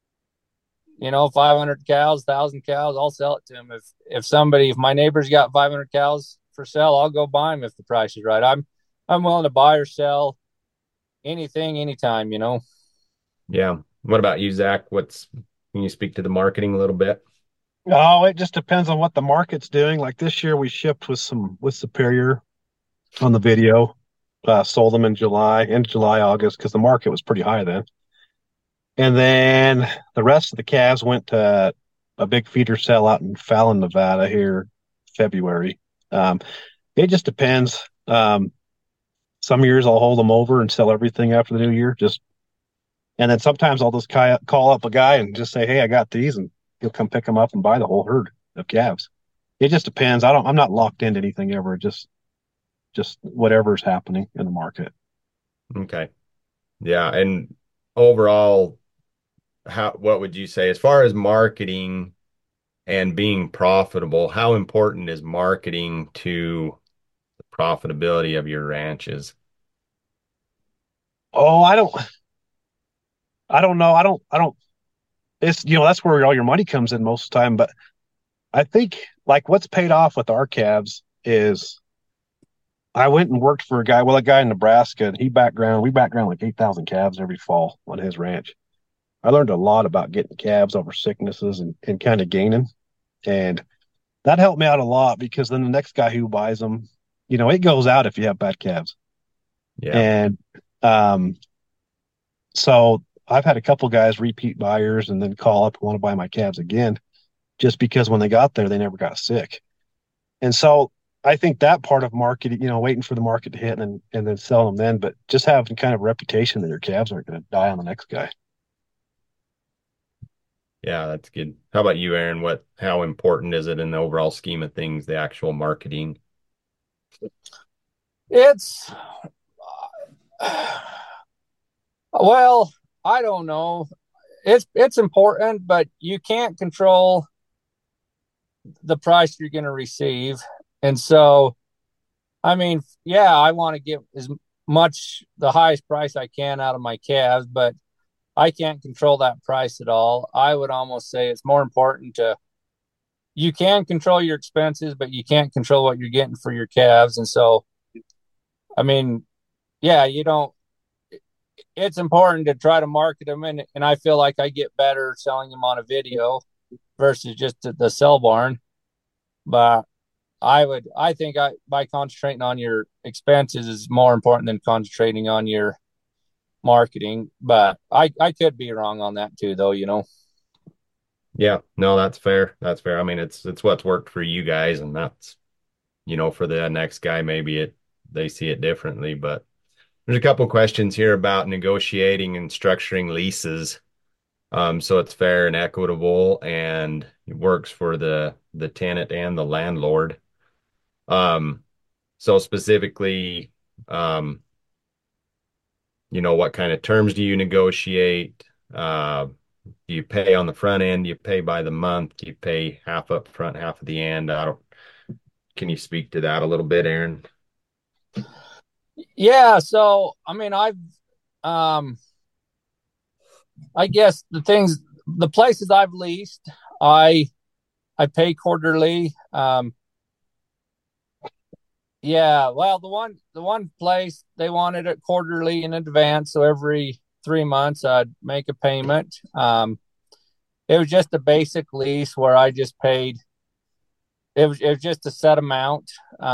500 cows, 1,000 cows, I'll sell it to them. If my neighbor's got 500 cows for sale, I'll go buy them if the price is right. I'm willing to buy or sell anything, anytime, Yeah. What about you, Zach? Can you speak to the marketing a little bit? Oh, it just depends on what the market's doing. Like this year, we shipped with Superior on the video. Sold them in July, August, because the market was pretty high then. And then the rest of the calves went to a big feeder sale out in Fallon, Nevada here, February. It just depends. Some years I'll hold them over and sell everything after the new year. And then sometimes I'll just call up a guy and just say, "Hey, I got these," and he'll come pick them up and buy the whole herd of calves. It just depends. I'm not locked into anything ever. Just whatever's happening in the market. Okay. Yeah. And overall, what would you say as far as marketing and being profitable? How important is marketing to the profitability of your ranches? Oh, I don't know. I don't, it's, that's where all your money comes in most of the time. But I think like what's paid off with our calves is I went and worked for a guy in Nebraska, and we background like 8,000 calves every fall on his ranch. I learned a lot about getting calves over sicknesses and kind of gaining. And that helped me out a lot, because then the next guy who buys them, it goes out if you have bad calves. Yeah. And so I've had a couple guys, repeat buyers, and then call up and want to buy my calves again, just because when they got there, they never got sick. And so I think that part of marketing, waiting for the market to hit and then selling them then, but just having kind of a reputation that your calves aren't going to die on the next guy. Yeah, that's good. How about you, Aaron? How important is it in the overall scheme of things, the actual marketing? It's, well, I don't know. It's important, but you can't control the price you're going to receive. And so, I mean, yeah, I want to get as much, the highest price I can out of my calves, but I can't control that price at all. I would almost say it's more important you can control your expenses, but you can't control what you're getting for your calves. And so, I mean, yeah, it's important to try to market them. And I feel like I get better selling them on a video versus just the sell barn. But I think by concentrating on your expenses is more important than concentrating on your marketing. But I could be wrong on that too, though, Yeah, no, that's fair. That's fair. I mean, it's what's worked for you guys, and that's, for the next guy, maybe they see it differently. But there's a couple questions here about negotiating and structuring leases. So it's fair and equitable and it works for the tenant and the landlord. So specifically, what kind of terms do you negotiate? Do you pay on the front end? Do you pay by the month? Do you pay half up front, half at the end? Can you speak to that a little bit, Aaron? Yeah. So, I mean, I guess the places I've leased, I pay quarterly. Yeah, well, the one place they wanted it quarterly in advance, so every 3 months I'd make a payment. It was just a basic lease where I just paid. It was just a set amount,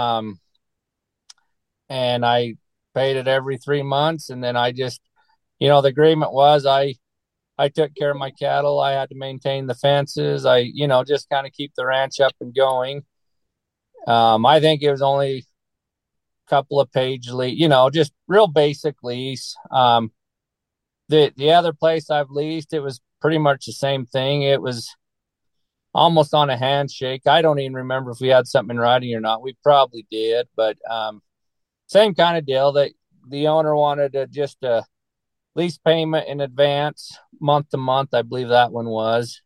and I paid it every 3 months, and then I just, the agreement was I took care of my cattle. I had to maintain the fences. Just kind of keep the ranch up and going. I think it was only couple of page lease, just real basic lease. The other place I've leased, it was pretty much the same thing. It was almost on a handshake. I don't even remember if we had something in writing or not. We probably did, but same kind of deal that the owner wanted just a lease payment in advance, month to month. I believe that one was.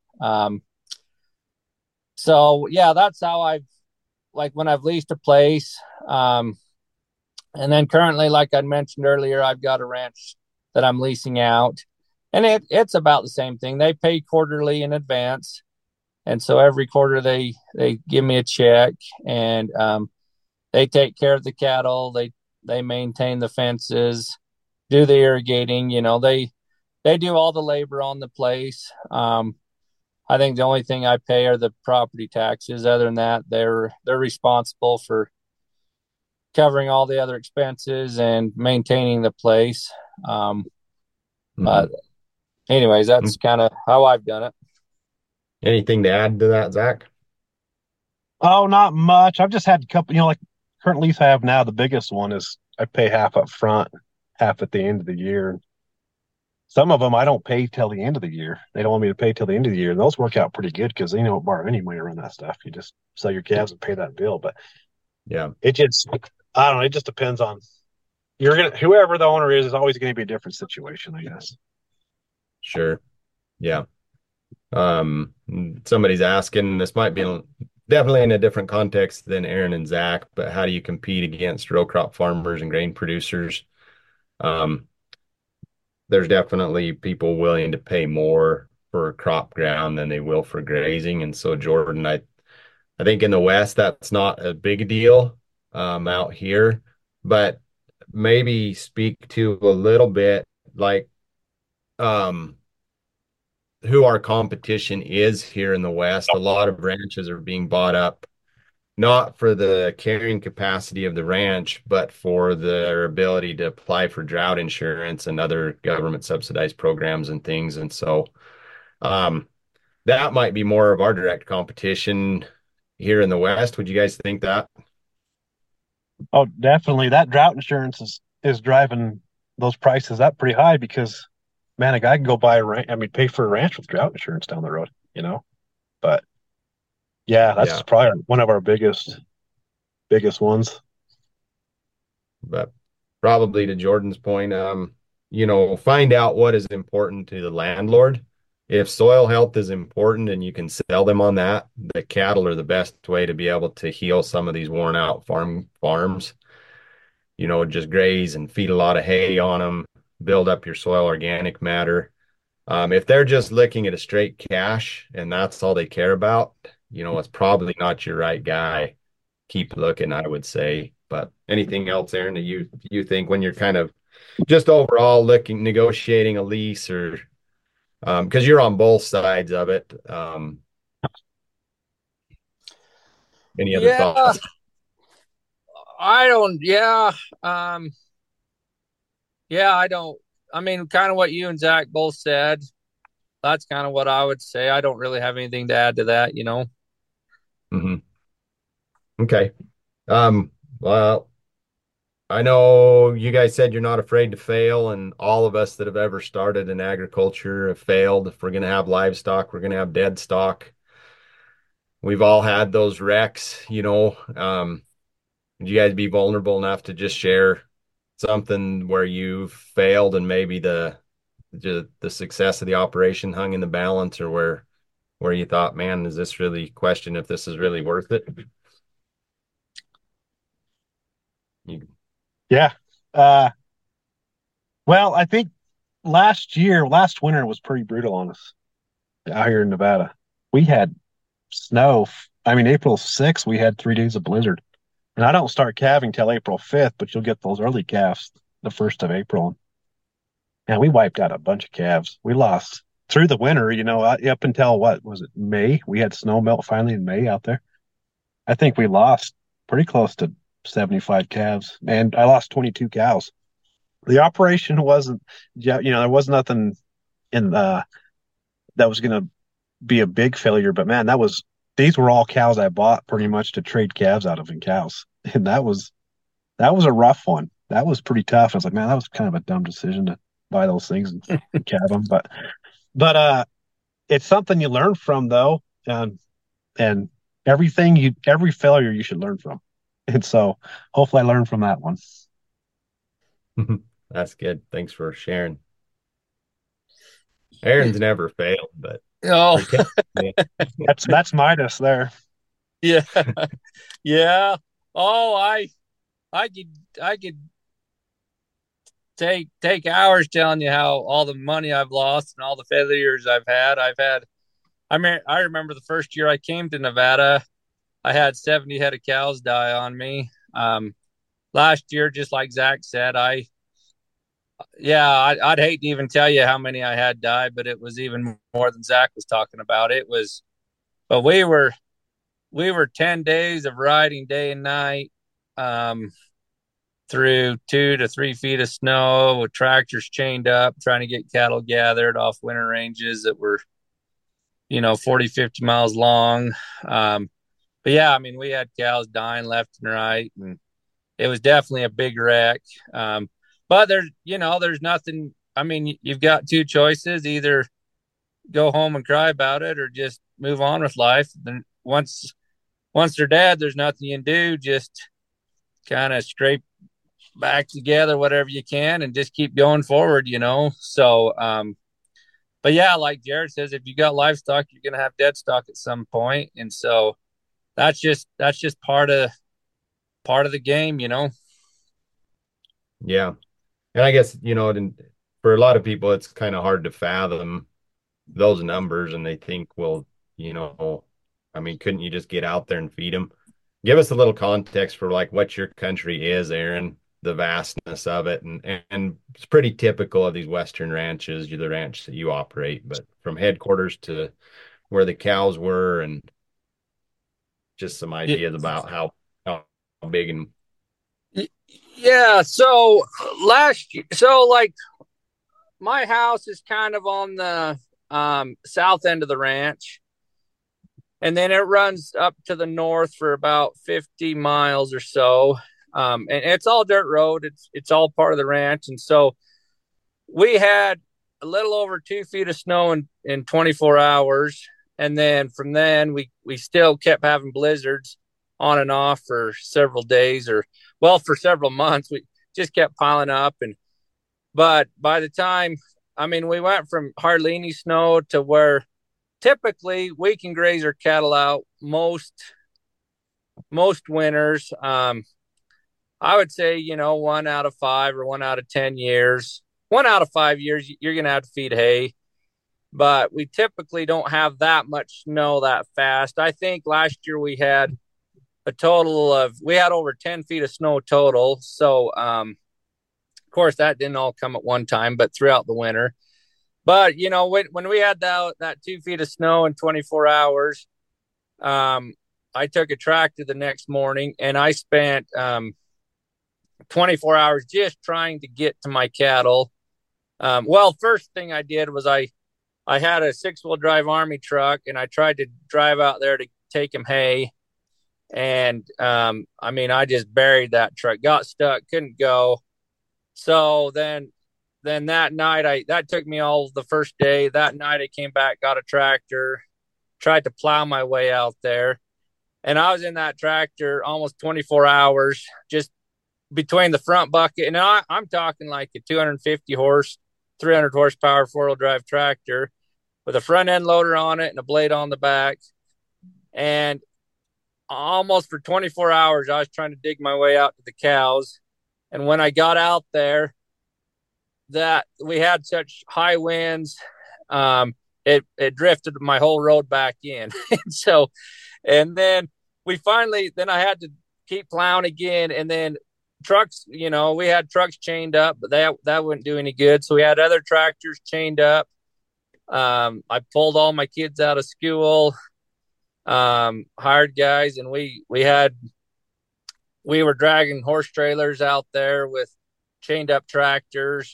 So yeah, that's how when I've leased a place. And then currently, like I mentioned earlier, I've got a ranch that I'm leasing out, and it's about the same thing. They pay quarterly in advance, and so every quarter they give me a check, and they take care of the cattle. They maintain the fences, do the irrigating. They do all the labor on the place. I think the only thing I pay are the property taxes. Other than that, they're responsible for covering all the other expenses and maintaining the place. But anyways, that's kind of how I've done it. Anything to add to that, Zach? Oh, not much. I've just had a couple, like current lease I have now, the biggest one is I pay half up front, half at the end of the year. Some of them I don't pay till the end of the year. They don't want me to pay till the end of the year. And those work out pretty good because they don't borrow any money around that stuff. You just sell your calves and pay that bill. But yeah, I don't know. It just depends on whoever the owner is always going to be a different situation, I guess. Sure. Yeah. Somebody's asking, this might be definitely in a different context than Aaron and Zach, but how do you compete against row crop farmers and grain producers? There's definitely people willing to pay more for crop ground than they will for grazing. And so Jordan, I think in the West, that's not a big deal. Out here, but maybe speak to a little bit like who our competition is here in the West. A lot of ranches are being bought up, not for the carrying capacity of the ranch, but for their ability to apply for drought insurance and other government subsidized programs and things. And so that might be more of our direct competition here in the West. Would you guys think that? Oh, definitely. That drought insurance is driving those prices up pretty high because, man, a guy can go buy pay for a ranch with drought insurance down the road, But yeah, that's probably one of our biggest ones. But probably to Jordan's point, find out what is important to the landlord. If soil health is important and you can sell them on that, the cattle are the best way to be able to heal some of these worn out farms. Just graze and feed a lot of hay on them, build up your soil organic matter. If they're just looking at a straight cash and that's all they care about, it's probably not your right guy. Keep looking, I would say. But anything else, Aaron, that you think when you're kind of just overall negotiating a lease or because you're on both sides of it. Any other thoughts? I don't. Yeah. Yeah, I don't. I mean, kind of what you and Zach both said. That's kind of what I would say. I don't really have anything to add to that, you know. Mm-hmm. Okay. Well, I know you guys said you're not afraid to fail, and all of us that have ever started in agriculture have failed. If we're going to have livestock, we're going to have dead stock. We've all had those wrecks, you know. Would you guys be vulnerable enough to just share something where you failed and maybe the success of the operation hung in the balance, or where you thought, man, is this really question if this is really worth it? Yeah. Well, I think last winter was pretty brutal on us out here in Nevada. We had snow. I mean, April 6th, we had 3 days of blizzard. And I don't start calving till April 5th, but you'll get those early calves the 1st of April. And we wiped out a bunch of calves. We lost through the winter, you know, up until what was it, May? We had snow melt finally in May out there. I think we lost pretty close to 75 calves, and I lost 22 cows. The operation wasn't, you know, there was nothing in that was going to be a big failure, but man, these were all cows I bought pretty much to trade calves out of in cows. And that was a rough one. That was pretty tough. I was like, man, that was kind of a dumb decision to buy those things and calve them. But it's something you learn from though. And every failure you should learn from. And so hopefully I learned from that one. That's good. Thanks for sharing. Aaron's never failed, but Oh, that's Midas there. yeah. Yeah. Oh, I could take hours telling you how all the money I've lost and all the failures I've had. I mean, I remember the first year I came to Nevada, I had 70 head of cows die on me. Last year, just like Zach said, I'd hate to even tell you how many I had die, but it was even more than Zach was talking about. But we were 10 days of riding day and night, through 2 to 3 feet of snow with tractors chained up, trying to get cattle gathered off winter ranges that were, 40, 50 miles long. But yeah, I mean, we had cows dying left and right, and it was definitely a big wreck. But there's nothing. I mean, you've got two choices: either go home and cry about it, or just move on with life. Then once they're dead, there's nothing you can do. Just kind of scrape back together whatever you can and just keep going forward. So but yeah, like Jared says, if you got livestock, you're gonna have dead stock at some point, and so that's just part of the game. Yeah. And I guess, for a lot of people, it's kind of hard to fathom those numbers, and they think, well, I mean, couldn't you just get out there and feed them? Give us a little context for like what your country is, Aaron, the vastness of it. And it's pretty typical of these Western ranches, the ranch that you operate, but from headquarters to where the cows were, and just some ideas about how big and yeah. So last year, like my house is kind of on the south end of the ranch, and then it runs up to the north for about 50 miles or so. And it's all dirt road. It's all part of the ranch. And so we had a little over 2 feet of snow in 24 hours. And then from then we still kept having blizzards on and off for several days, for several months. We just kept piling up. But by the time, I mean, we went from hardly any snow to where typically we can graze our cattle out most winters. I would say, 1 out of 5 or 1 out of 10 years, 1 out of 5 years, you're going to have to feed hay. But we typically don't have that much snow that fast. I think last year we had over 10 feet of snow total. So, of course, that didn't all come at one time, but throughout the winter. But, when we had that 2 feet of snow in 24 hours, I took a tractor the next morning, and I spent 24 hours just trying to get to my cattle. Well, first thing I did was I had a 6-wheel drive Army truck, and I tried to drive out there to take him hay. And I mean, I just buried that truck, got stuck, couldn't go. So then that night, that took me all the first day. That night I came back, got a tractor, tried to plow my way out there. And I was in that tractor almost 24 hours, just between the front bucket. And I'm talking like a 250 horse, 300 horsepower 4-wheel drive tractor with a front end loader on it and a blade on the back. And almost for 24 hours, I was trying to dig my way out to the cows. And when I got out there, that we had such high winds, it drifted my whole road back in. And then then I had to keep plowing again. And then trucks, we had trucks chained up, but that wouldn't do any good. So we had other tractors chained up. I pulled all my kids out of school, hired guys, and we were dragging horse trailers out there with chained up tractors.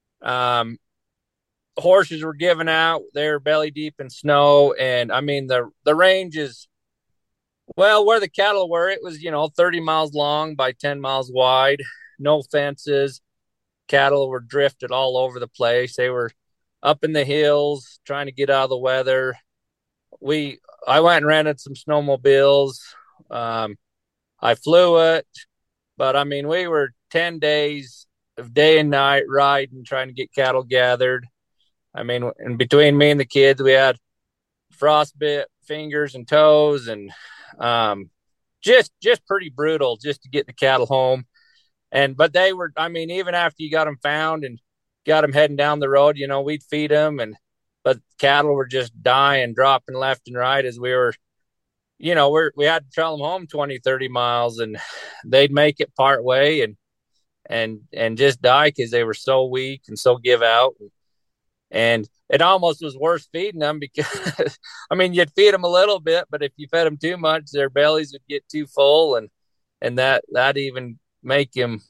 Horses were giving out. They were belly deep in snow. And I mean, the range is, well, where the cattle were, it was, 30 miles long by 10 miles wide, no fences. Cattle were drifted all over the place. They were up in the hills trying to get out of the weather. I went and rented some snowmobiles. I flew it, but I mean, we were 10 days of day and night riding, trying to get cattle gathered. I mean, in between me and the kids, we had frostbit fingers and toes, and just pretty brutal just to get the cattle home. But they were, I mean, even after you got them found and got them heading down the road, we'd feed them, but cattle were just dying, dropping left and right as we were, we had to trail them home 20, 30 miles, and they'd make it part way and just die because they were so weak and so give out. And it almost was worse feeding them because, I mean, you'd feed them a little bit, but if you fed them too much, their bellies would get too full, and that even make them.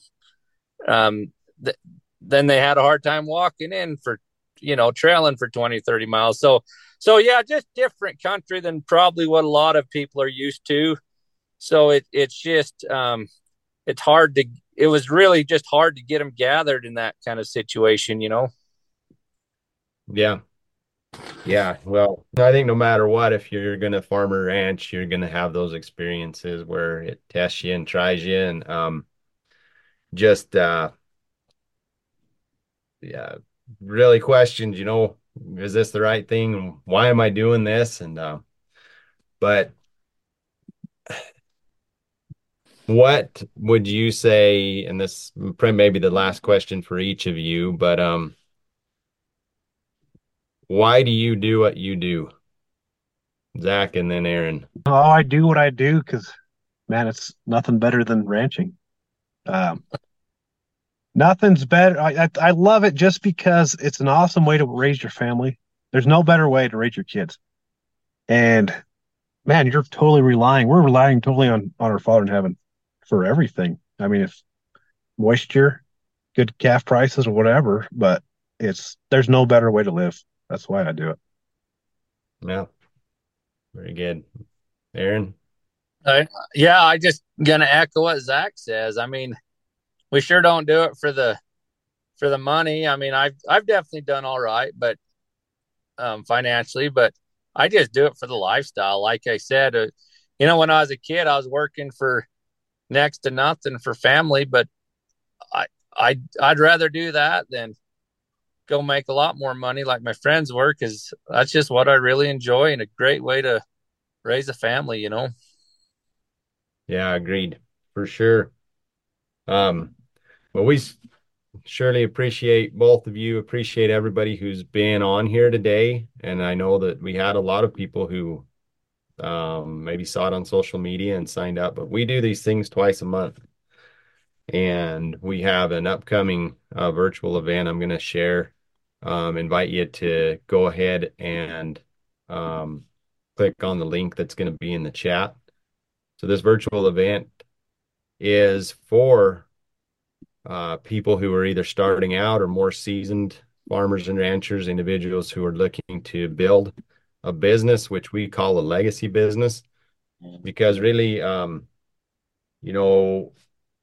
Then they had a hard time walking in for, trailing for 20, 30 miles. So yeah, just different country than probably what a lot of people are used to. So it's just, it was really just hard to get them gathered in that kind of situation, Yeah. Yeah. Well, I think no matter what, if you're going to farm or ranch, you're going to have those experiences where it tests you and tries you. And just, yeah, really questions, is this the right thing? Why am I doing this? But what would you say, and this may be the last question for each of you, but why do you do what you do? Zach and then Aaron. Oh, I do what I do because, man, it's nothing better than ranching. Nothing's better. I love it just because it's an awesome way to raise your family. There's no better way to raise your kids. And man, we're relying totally on our Father in heaven for everything. I mean, if moisture, good calf prices or whatever, but there's no better way to live. That's why I do it. Yeah. Very good. Aaron? Yeah, I just gonna echo what Zach says. I mean, we sure don't do it for the money. I mean, I've definitely done all right, but financially, but I just do it for the lifestyle. Like I said, when I was a kid, I was working for next to nothing for family, but I'd rather do that than go make a lot more money like my friends were, because that's just what I really enjoy and a great way to raise a family, Yeah, agreed. For sure. Well, we surely appreciate both of you, appreciate everybody who's been on here today. And I know that we had a lot of people who maybe saw it on social media and signed up, but we do these things twice a month. And we have an upcoming virtual event I'm going to share. Invite you to go ahead and click on the link that's going to be in the chat. So this virtual event is for people who are either starting out or more seasoned farmers and ranchers, individuals who are looking to build a business, which we call a legacy business, because really, you know,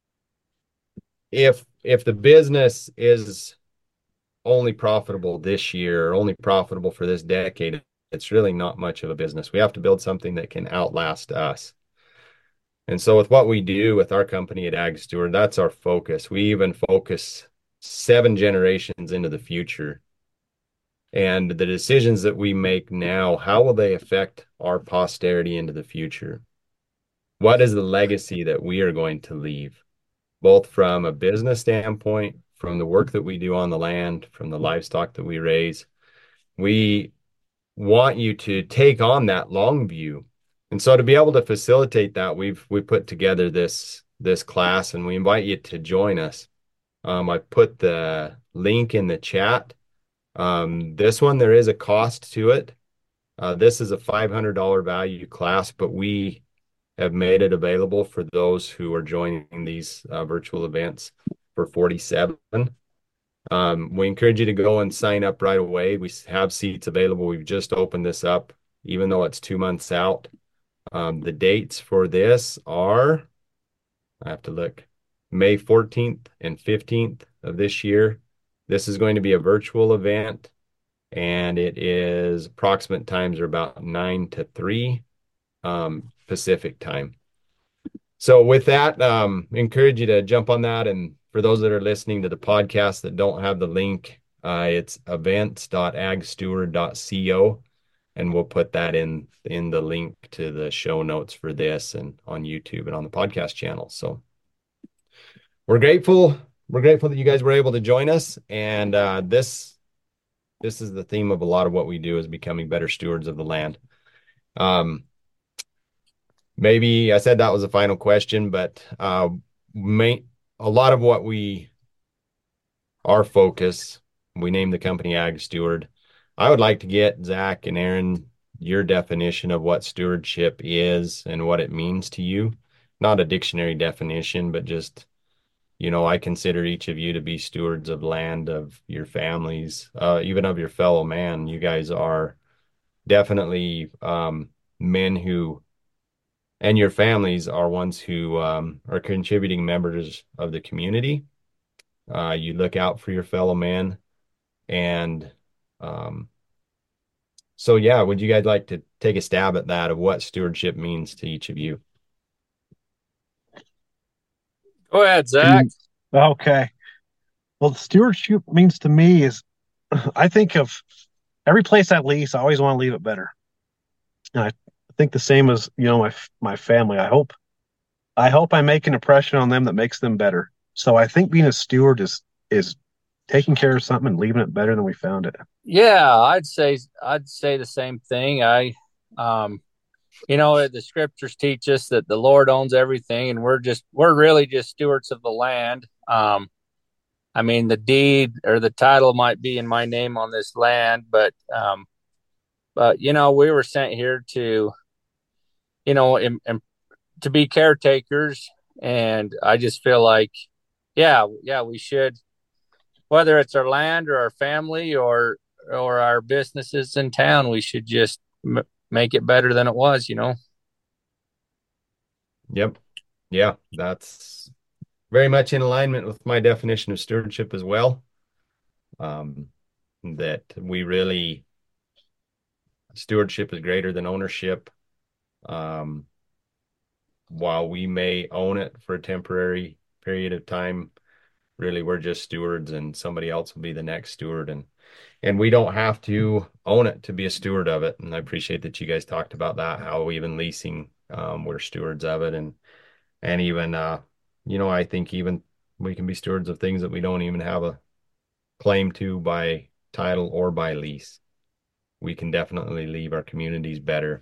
if the business is only profitable this year, or only profitable for this decade, it's really not much of a business. We have to build something that can outlast us. And so with what we do with our company at Ag Steward, that's our focus. We even focus 7 generations into the future. And the decisions that we make now, how will they affect our posterity into the future? What is the legacy that we are going to leave, both from a business standpoint, from the work that we do on the land, from the livestock that we raise? We want you to take on that long view. And so to be able to facilitate that, we've put together this class, and we invite you to join us. I put the link in the chat. This one, there is a cost to it. This is a $500 value class, but we have made it available for those who are joining these virtual events for $47. We encourage you to go and sign up right away. We have seats available. We've just opened this up, even though it's 2 months out. The dates for this are, I have to look, May 14th and 15th of this year. This is going to be a virtual event, and it is approximate times are about 9 to 3 Pacific time. So with that, encourage you to jump on that. And for those that are listening to the podcast that don't have the link, it's events.agsteward.co. And we'll put that in the link to the show notes for this and on YouTube and on the podcast channel. So we're grateful. We're grateful that you guys were able to join us. And this is the theme of a lot of what we do, is becoming better stewards of the land. Maybe I said that was a final question, but a lot of what our focus, we named the company Ag Steward. I would like to get Zach and Aaron your definition of what stewardship is and what it means to you. Not a dictionary definition, but just, I consider each of you to be stewards of land, of your families, even of your fellow man. You guys are definitely men who, and your families are ones who are contributing members of the community. You look out for your fellow man. And so, yeah, would you guys like to take a stab at that, of what stewardship means to each of you? Go ahead, Zach. Okay. Well, stewardship means to me is, I think of every place I lease, I always want to leave it better. And I think the same as, my family. I hope I make an impression on them that makes them better. So I think being a steward is taking care of something and leaving it better than we found it. Yeah, I'd say the same thing. The scriptures teach us that the Lord owns everything, and we're really just stewards of the land. The deed or the title might be in my name on this land, but we were sent here to, to be caretakers. And I just feel like, we should, whether it's our land or our family or our businesses in town, we should just make it better than it was, Yep. Yeah, that's very much in alignment with my definition of stewardship as well. That we really, stewardship is greater than ownership. While we may own it for a temporary period of time, really we're just stewards, and somebody else will be the next steward. And we don't have to own it to be a steward of it. And I appreciate that you guys talked about that, how even leasing, we're stewards of it. And even, I think even we can be stewards of things that we don't even have a claim to by title or by lease. We can definitely leave our communities better.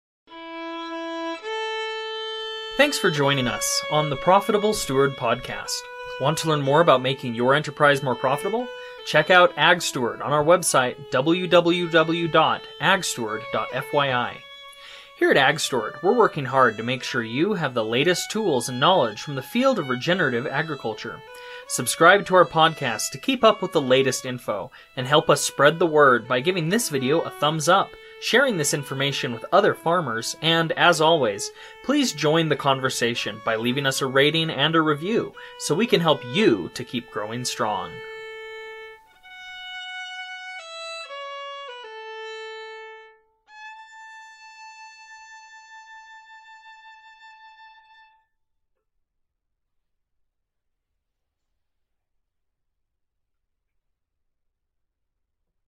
Thanks for joining us on the Profitable Steward podcast. Want to learn more about making your enterprise more profitable? Check out Ag Steward on our website, www.agsteward.fyi. Here at AgSteward, we're working hard to make sure you have the latest tools and knowledge from the field of regenerative agriculture. Subscribe to our podcast to keep up with the latest info, and help us spread the word by giving this video a thumbs up, sharing this information with other farmers, and, as always, please join the conversation by leaving us a rating and a review so we can help you to keep growing strong.